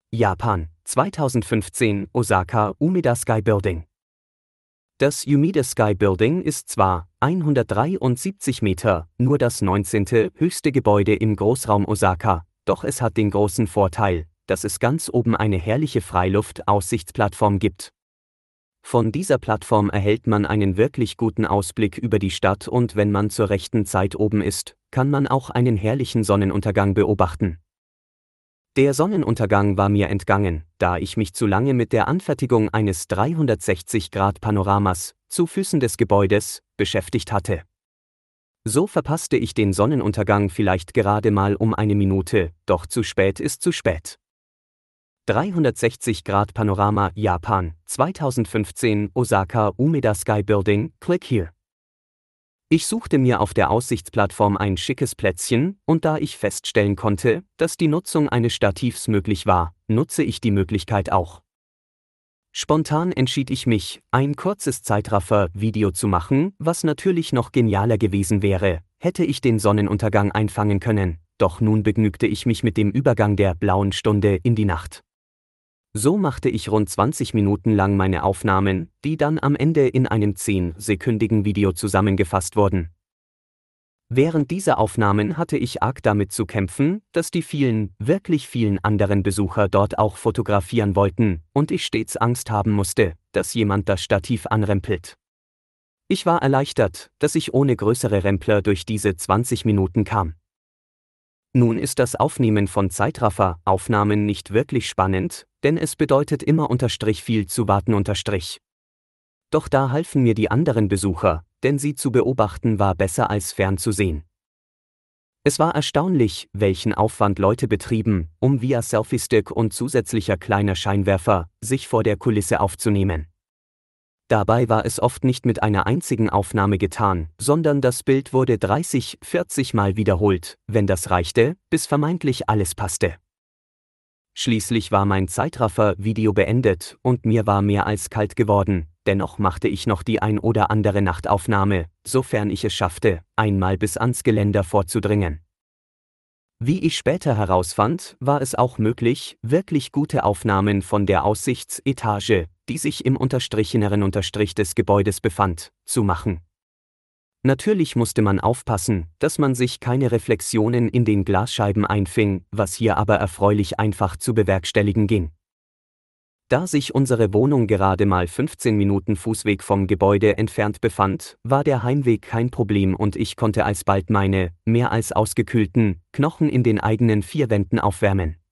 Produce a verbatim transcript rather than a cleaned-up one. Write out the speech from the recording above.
Japan, zweitausendfünfzehn, Osaka, Umeda Sky Building. Das Umeda Sky Building ist zwar hundertdreiundsiebzig Meter, nur das neunzehnte höchste Gebäude im Großraum Osaka, doch es hat den großen Vorteil, dass es ganz oben eine herrliche Freiluft-Aussichtsplattform gibt. Von dieser Plattform erhält man einen wirklich guten Ausblick über die Stadt und wenn man zur rechten Zeit oben ist, kann man auch einen herrlichen Sonnenuntergang beobachten. Der Sonnenuntergang war mir entgangen, da ich mich zu lange mit der Anfertigung eines dreihundertsechzig Grad Panoramas zu Füßen des Gebäudes beschäftigt hatte. So verpasste ich den Sonnenuntergang vielleicht gerade mal um eine Minute, doch zu spät ist zu spät. dreihundertsechzig Grad Panorama Japan, zweitausendfünfzehn, Osaka, Umeda Sky Building, click here. Ich suchte mir auf der Aussichtsplattform ein schickes Plätzchen, und da ich feststellen konnte, dass die Nutzung eines Stativs möglich war, nutze ich die Möglichkeit auch. Spontan entschied ich mich, ein kurzes Zeitraffer-Video zu machen, was natürlich noch genialer gewesen wäre, hätte ich den Sonnenuntergang einfangen können, doch nun begnügte ich mich mit dem Übergang der blauen Stunde in die Nacht. So machte ich rund zwanzig Minuten lang meine Aufnahmen, die dann am Ende in einem zehnsekündigen Video zusammengefasst wurden. Während dieser Aufnahmen hatte ich arg damit zu kämpfen, dass die vielen, wirklich vielen anderen Besucher dort auch fotografieren wollten und ich stets Angst haben musste, dass jemand das Stativ anrempelt. Ich war erleichtert, dass ich ohne größere Rempler durch diese zwanzig Minuten kam. Nun ist das Aufnehmen von Zeitraffer-Aufnahmen nicht wirklich spannend, denn es bedeutet immer unterstrich viel zu warten unterstrich. Doch da halfen mir die anderen Besucher, denn sie zu beobachten war besser als fernzusehen. Es war erstaunlich, welchen Aufwand Leute betrieben, um via Selfie-Stick und zusätzlicher kleiner Scheinwerfer sich vor der Kulisse aufzunehmen. Dabei war es oft nicht mit einer einzigen Aufnahme getan, sondern das Bild wurde dreißig, vierzig Mal wiederholt, wenn das reichte, bis vermeintlich alles passte. Schließlich war mein Zeitraffer-Video beendet und mir war mehr als kalt geworden, dennoch machte ich noch die ein oder andere Nachtaufnahme, sofern ich es schaffte, einmal bis ans Geländer vorzudringen. Wie ich später herausfand, war es auch möglich, wirklich gute Aufnahmen von der Aussichtsetage, die sich im unterstrichenen Unterstrich des Gebäudes befand, zu machen. Natürlich musste man aufpassen, dass man sich keine Reflexionen in den Glasscheiben einfing, was hier aber erfreulich einfach zu bewerkstelligen ging. Da sich unsere Wohnung gerade mal fünfzehn Minuten Fußweg vom Gebäude entfernt befand, war der Heimweg kein Problem und ich konnte alsbald meine, mehr als ausgekühlten, Knochen in den eigenen vier Wänden aufwärmen.